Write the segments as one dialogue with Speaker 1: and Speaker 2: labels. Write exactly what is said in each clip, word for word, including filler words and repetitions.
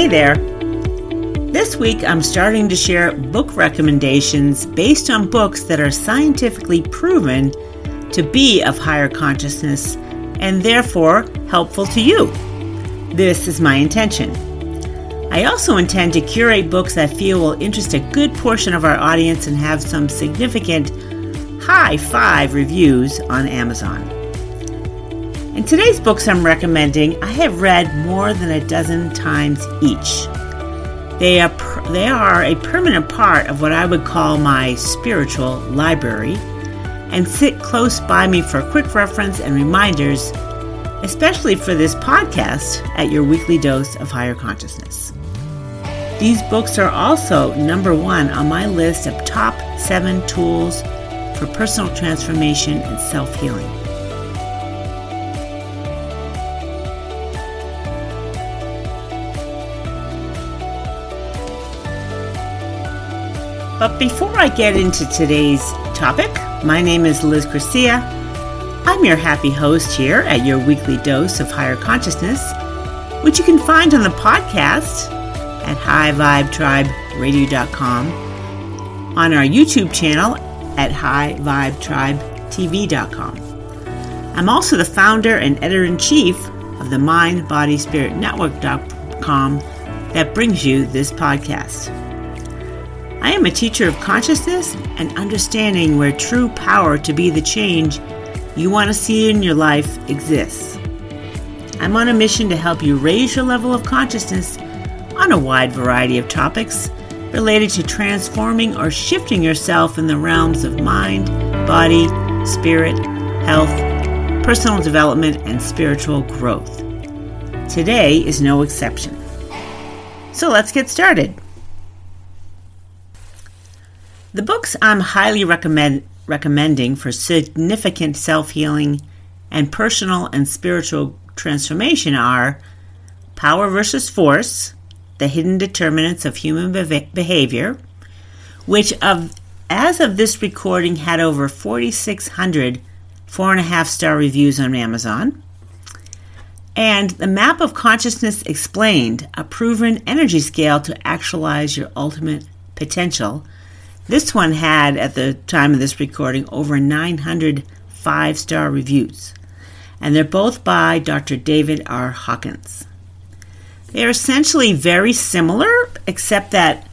Speaker 1: Hey there! This week I'm starting to share book recommendations based on books that are scientifically proven to be of higher consciousness and therefore helpful to you. This is my intention. I also intend to curate books I feel will interest a good portion of our audience and have some significant high five reviews on Amazon. And today's books I'm recommending, I have read more than a dozen times each. They are, they are a permanent part of what I would call my spiritual library and sit close by me for quick reference and reminders, especially for this podcast at your weekly dose of higher consciousness. These books are also number one on my list of top seven tools for personal transformation and self-healing. But before I get into today's topic, my name is Liz Garcia. I'm your happy host here at your weekly dose of higher consciousness, which you can find on the podcast at high vibe tribe radio dot com, on our YouTube channel at high vibe tribe t v dot com. I'm also the founder and editor-in-chief of the mind body spirit network dot com that brings you this podcast. I am a teacher of consciousness and understanding where true power to be the change you want to see in your life exists. I'm on a mission to help you raise your level of consciousness on a wide variety of topics related to transforming or shifting yourself in the realms of mind, body, spirit, health, personal development, and spiritual growth. Today is no exception. So let's get started. The books I'm highly recommend, recommending for significant self-healing and personal and spiritual transformation are Power versus Force, The Hidden Determinants of Human Be- Behavior, which of as of this recording had over forty-six hundred four and a half star reviews on Amazon, and The Map of Consciousness Explained, a proven energy scale to actualize your ultimate potential. This one had, at the time of this recording, over nine hundred five-star reviews, and they're both by Doctor David R. Hawkins. They are essentially very similar, except that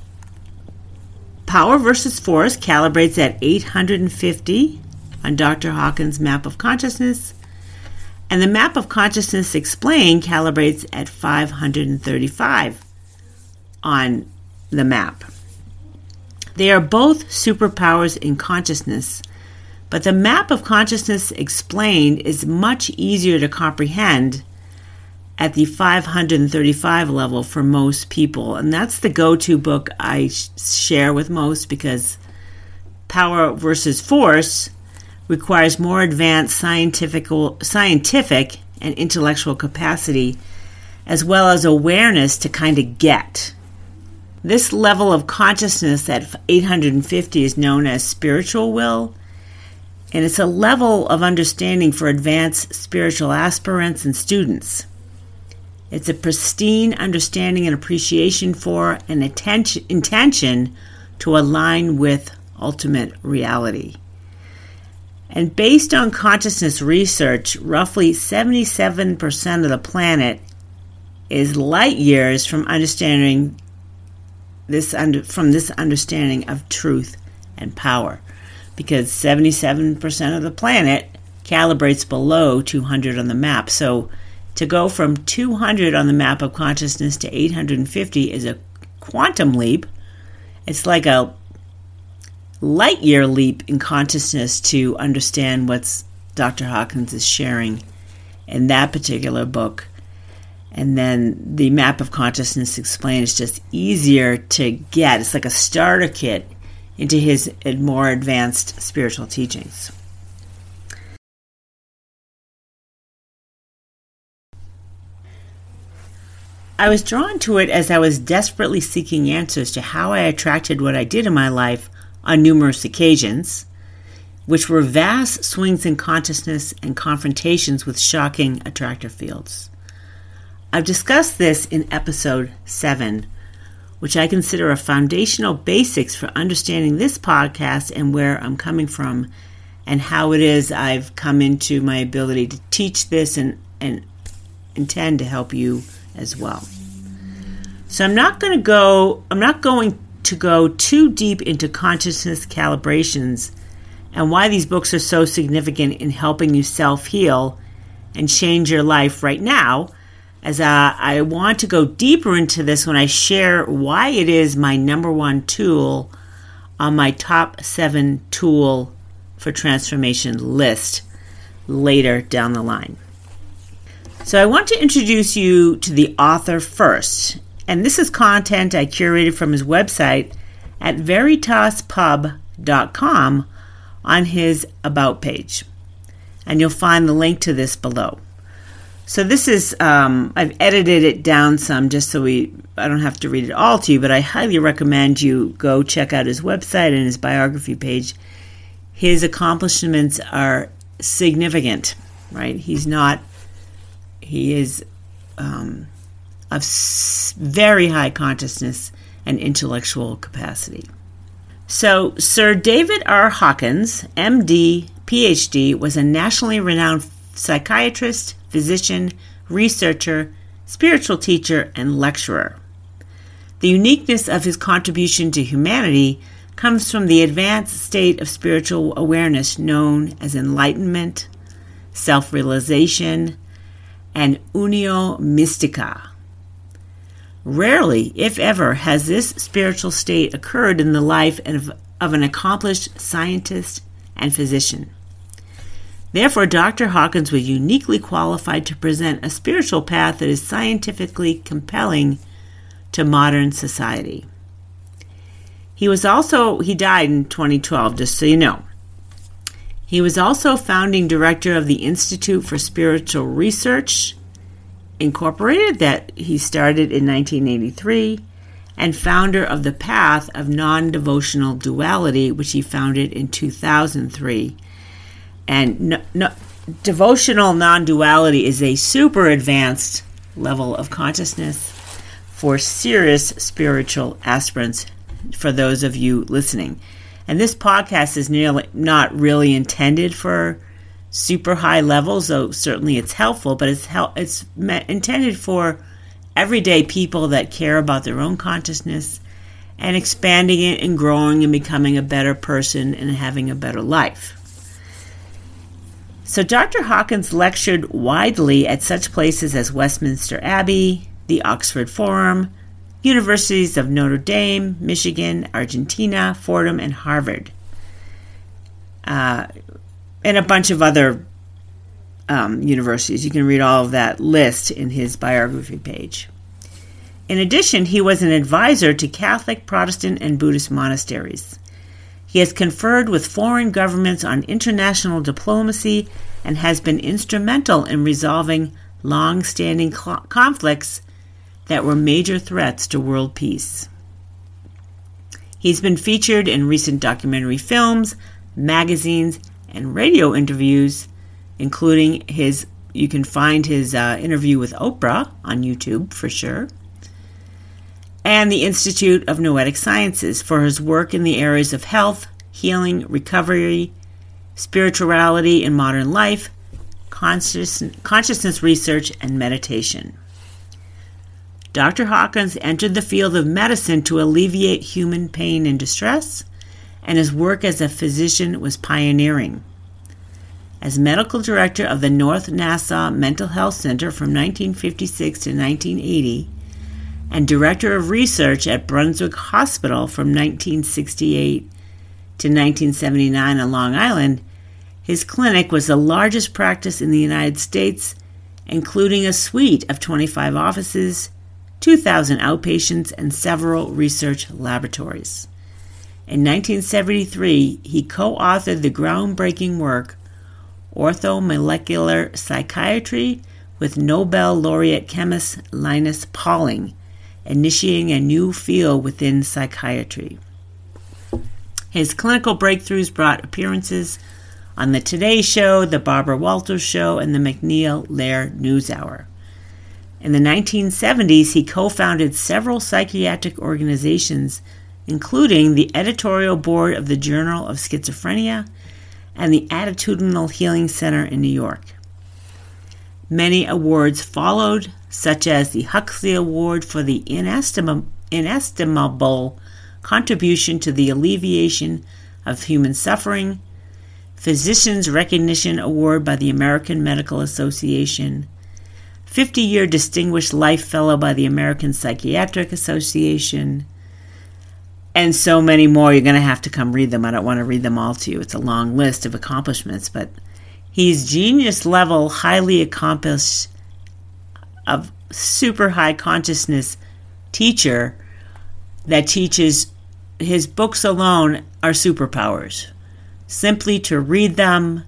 Speaker 1: Power versus Force calibrates at eight hundred fifty on Doctor Hawkins' Map of Consciousness, and the Map of Consciousness Explained calibrates at five hundred thirty-five on the map. They are both superpowers in consciousness, but the Map of Consciousness Explained is much easier to comprehend at the five hundred thirty-five level for most people, and that's the go-to book I sh- share with most because Power versus Force requires more advanced scientific, scientific and intellectual capacity, as well as awareness to kind of get. This level of consciousness at eight hundred fifty is known as spiritual will, and it's a level of understanding for advanced spiritual aspirants and students. It's a pristine understanding and appreciation for and attention, intention to align with ultimate reality. And based on consciousness research, roughly seventy-seven percent of the planet is light years from understanding This under, from this understanding of truth and power, because seventy-seven percent of the planet calibrates below two hundred on the map. So to go from two hundred on the Map of Consciousness to eight hundred fifty is a quantum leap. It's like a light year leap in consciousness to understand what Doctor Hawkins is sharing in that particular book. And then the Map of Consciousness Explained is just easier to get. It's like a starter kit into his more advanced spiritual teachings. I was drawn to it as I was desperately seeking answers to how I attracted what I did in my life on numerous occasions, which were vast swings in consciousness and confrontations with shocking attractor fields. I've discussed this in episode seven, which I consider a foundational basics for understanding this podcast and where I'm coming from and how it is I've come into my ability to teach this and, and intend to help you as well. So I'm not going to go, I'm not going to go too deep into consciousness calibrations and why these books are so significant in helping you self-heal and change your life right now, as uh, I want to go deeper into this when I share why it is my number one tool on my top seven tool for transformation list later down the line. So I want to introduce you to the author first, and this is content I curated from his website at veritas pub dot com on his About page. And you'll find the link to this below. So this is, um, I've edited it down some just so we, I don't have to read it all to you, but I highly recommend you go check out his website and his biography page. His accomplishments are significant, right? He's not, he is um, of s- very high consciousness and intellectual capacity. So Sir David R. Hawkins, M D, P H D, was a nationally renowned psychiatrist, physician, researcher, spiritual teacher, and lecturer. The uniqueness of his contribution to humanity comes from the advanced state of spiritual awareness known as enlightenment, self-realization, and unio mystica. Rarely, if ever, has this spiritual state occurred in the life of, of an accomplished scientist and physician. Therefore, Doctor Hawkins was uniquely qualified to present a spiritual path that is scientifically compelling to modern society. He was also, he died in twenty twelve, just so you know. He was also founding director of the Institute for Spiritual Research, Incorporated, that he started in nineteen eighty-three, and founder of the Path of Non-Devotional Duality, which he founded in two thousand three. And no, no, devotional non-duality is a super advanced level of consciousness for serious spiritual aspirants, for those of you listening. And this podcast is nearly not really intended for super high levels, though certainly it's helpful, but it's hel- it's meant, intended for everyday people that care about their own consciousness and expanding it and growing and becoming a better person and having a better life. So Doctor Hawkins lectured widely at such places as Westminster Abbey, the Oxford Forum, universities of Notre Dame, Michigan, Argentina, Fordham, and Harvard, uh, and a bunch of other um, universities. You can read all of that list in his biography page. In addition, he was an advisor to Catholic, Protestant, and Buddhist monasteries. He has conferred with foreign governments on international diplomacy and has been instrumental in resolving long-standing cl- conflicts that were major threats to world peace. He's been featured in recent documentary films, magazines, and radio interviews, including his, you can find his uh, interview with Oprah on YouTube for sure, and the Institute of Noetic Sciences for his work in the areas of health, healing, recovery, spirituality in modern life, conscious, consciousness research, and meditation. Doctor Hawkins entered the field of medicine to alleviate human pain and distress, and his work as a physician was pioneering. As medical director of the North Nassau Mental Health Center from nineteen fifty-six to nineteen eighty, and director of research at Brunswick Hospital from nineteen sixty-eight to nineteen seventy-nine on Long Island, his clinic was the largest practice in the United States, including a suite of twenty-five offices, two thousand outpatients, and several research laboratories. In nineteen seventy-three, he co-authored the groundbreaking work Orthomolecular Psychiatry with Nobel laureate chemist Linus Pauling, initiating a new field within psychiatry. His clinical breakthroughs brought appearances on The Today Show, The Barbara Walters Show, and The MacNeil Lehrer NewsHour. In the nineteen seventies, he co-founded several psychiatric organizations, including the editorial board of the Journal of Schizophrenia and the Attitudinal Healing Center in New York. Many awards followed, such as the Huxley Award for the inestimable, inestimable contribution to the alleviation of human suffering, Physicians Recognition Award by the American Medical Association, fifty-year Distinguished Life Fellow by the American Psychiatric Association, and so many more. You're going to have to come read them. I don't want to read them all to you. It's a long list of accomplishments, but he's genius-level, highly accomplished, of super high consciousness teacher that teaches. His books alone are superpowers. Simply to read them,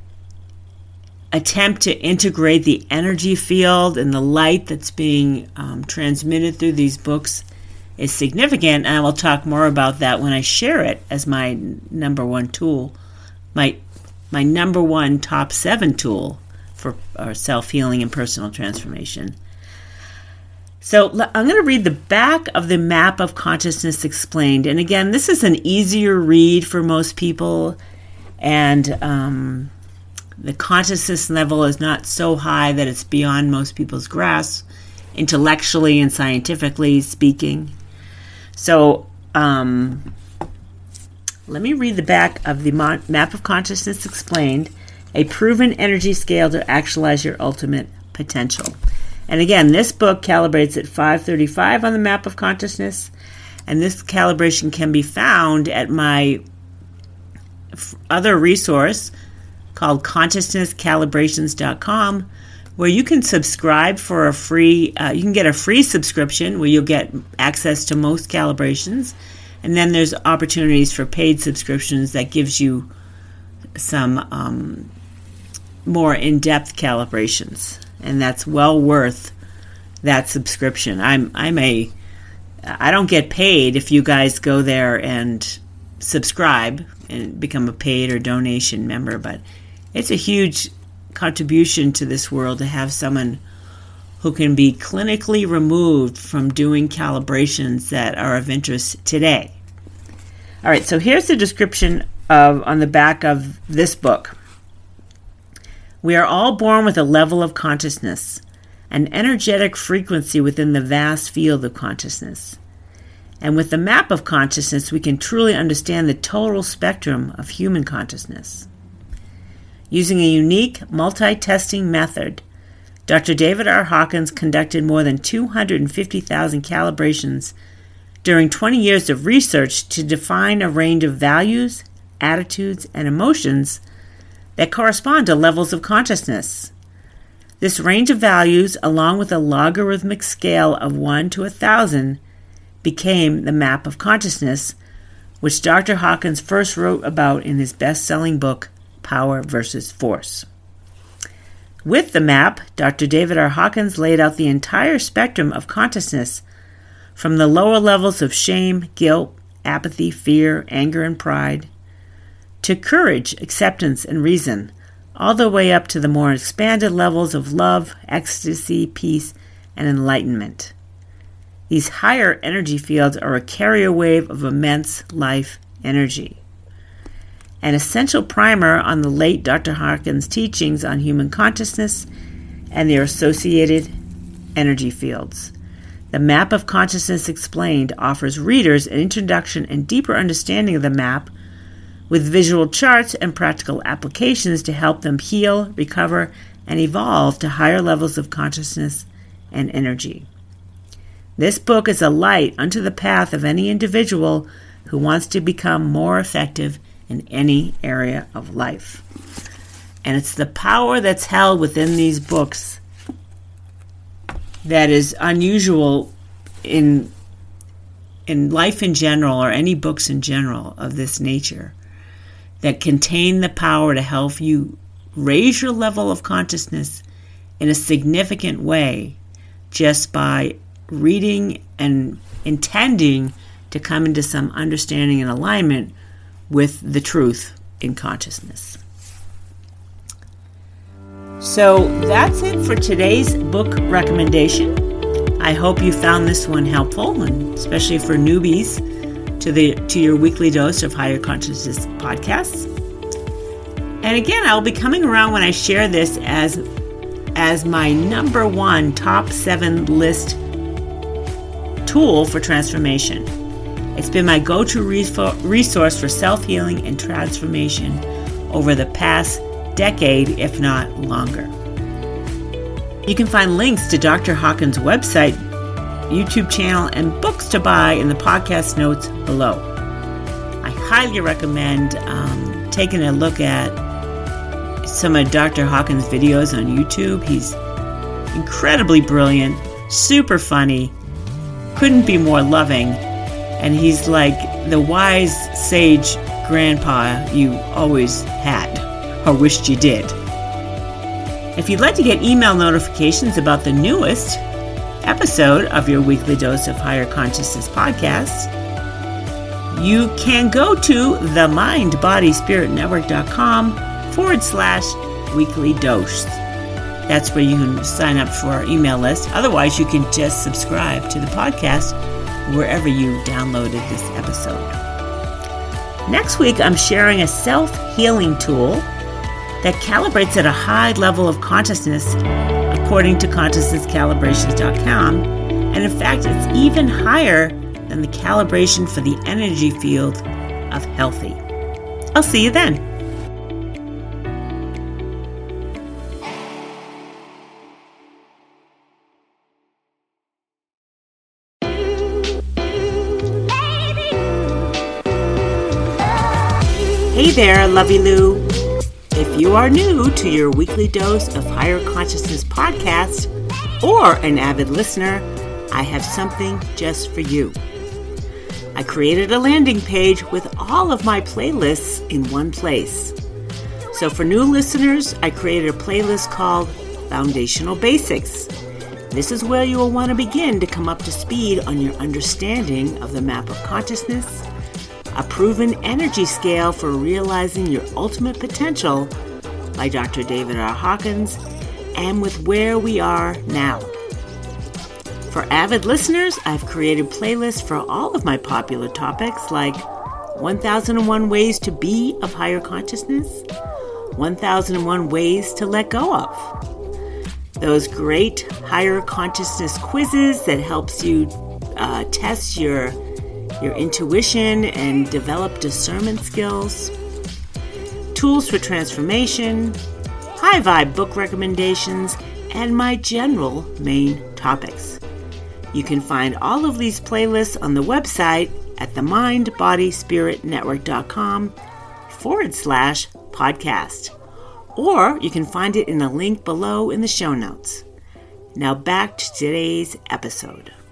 Speaker 1: attempt to integrate the energy field and the light that's being um, transmitted through these books is significant, and I will talk more about that when I share it as my number one tool, my my number one top seven tool for our self-healing and personal transformation. So I'm going to read the back of the Map of Consciousness Explained. And again, this is an easier read for most people. And um, the consciousness level is not so high that it's beyond most people's grasp, intellectually and scientifically speaking. So um, let me read the back of the Map of Consciousness Explained, a proven energy scale to actualize your ultimate potential. And again, this book calibrates at five thirty-five on the Map of Consciousness, and this calibration can be found at my other resource called consciousness calibrations dot com, where you can subscribe for a free, uh, you can get a free subscription where you'll get access to most calibrations, and then there's opportunities for paid subscriptions that gives you some um, more in-depth calibrations. And that's well worth that subscription. I'm I'm a I don't get paid if you guys go there and subscribe and become a paid or donation member, but it's a huge contribution to this world to have someone who can be clinically removed from doing calibrations that are of interest today. All right, so here's the description of on the back of this book. We are all born with a level of consciousness, an energetic frequency within the vast field of consciousness. And with the map of consciousness, we can truly understand the total spectrum of human consciousness. Using a unique multi-testing method, Doctor David R. Hawkins conducted more than two hundred fifty thousand calibrations during twenty years of research to define a range of values, attitudes, and emotions that correspond to levels of consciousness. This range of values, along with a logarithmic scale of one to a thousand, became the Map of Consciousness, which Doctor Hawkins first wrote about in his best-selling book, Power versus Force. With the map, Doctor David R. Hawkins laid out the entire spectrum of consciousness, from the lower levels of shame, guilt, apathy, fear, anger, and pride, to courage, acceptance, and reason, all the way up to the more expanded levels of love, ecstasy, peace, and enlightenment. These higher energy fields are a carrier wave of immense life energy. An essential primer on the late Doctor Hawkins' teachings on human consciousness and their associated energy fields. The Map of Consciousness Explained offers readers an introduction and deeper understanding of the map, with visual charts and practical applications to help them heal, recover, and evolve to higher levels of consciousness and energy. This book is a light unto the path of any individual who wants to become more effective in any area of life. And it's the power that's held within these books that is unusual in in life in general, or any books in general of this nature, that contain the power to help you raise your level of consciousness in a significant way just by reading and intending to come into some understanding and alignment with the truth in consciousness. So that's it for today's book recommendation. I hope you found this one helpful, and especially for newbies to the to your weekly dose of Higher Consciousness podcasts. And again, I'll be coming around when I share this as as my number one top seven list tool for transformation. It's been my go-to resource for self-healing and transformation over the past decade, if not longer. You can find links to Doctor Hawkins' website, YouTube channel, and books to buy in the podcast notes below. I highly recommend um, taking a look at some of Doctor Hawkins' videos on YouTube. He's incredibly brilliant, super funny, couldn't be more loving, and he's like the wise sage grandpa you always had or wished you did. If you'd like to get email notifications about the newest episode of your weekly dose of Higher Consciousness podcast, you can go to the mind body spirit network dot com forward slash weekly dose. That's where you can sign up for our email list. Otherwise, you can just subscribe to the podcast wherever you downloaded this episode. Next week, I'm sharing a self-healing tool that calibrates at a high level of consciousness according to consciousness calibrations dot com, and in fact it's even higher than the calibration for the energy field of healthy. I'll see you then. Hey there, Lovey Lou. If you are new to your weekly dose of Higher Consciousness podcast or an avid listener, I have something just for you. I created a landing page with all of my playlists in one place. So for new listeners, I created a playlist called Foundational Basics. This is where you will want to begin to come up to speed on your understanding of the map of consciousness, a proven energy scale for realizing your ultimate potential by Doctor David R. Hawkins, and with where we are now. For avid listeners, I've created playlists for all of my popular topics like one thousand one Ways to Be of Higher Consciousness, one thousand one Ways to Let Go of. Those great higher consciousness quizzes that helps you uh, test your your intuition and develop discernment skills, tools for transformation, high vibe book recommendations, and my general main topics. You can find all of these playlists on the website at the mind body spirit network dot com forward slash podcast, or you can find it in a link below in the show notes. Now back to today's episode.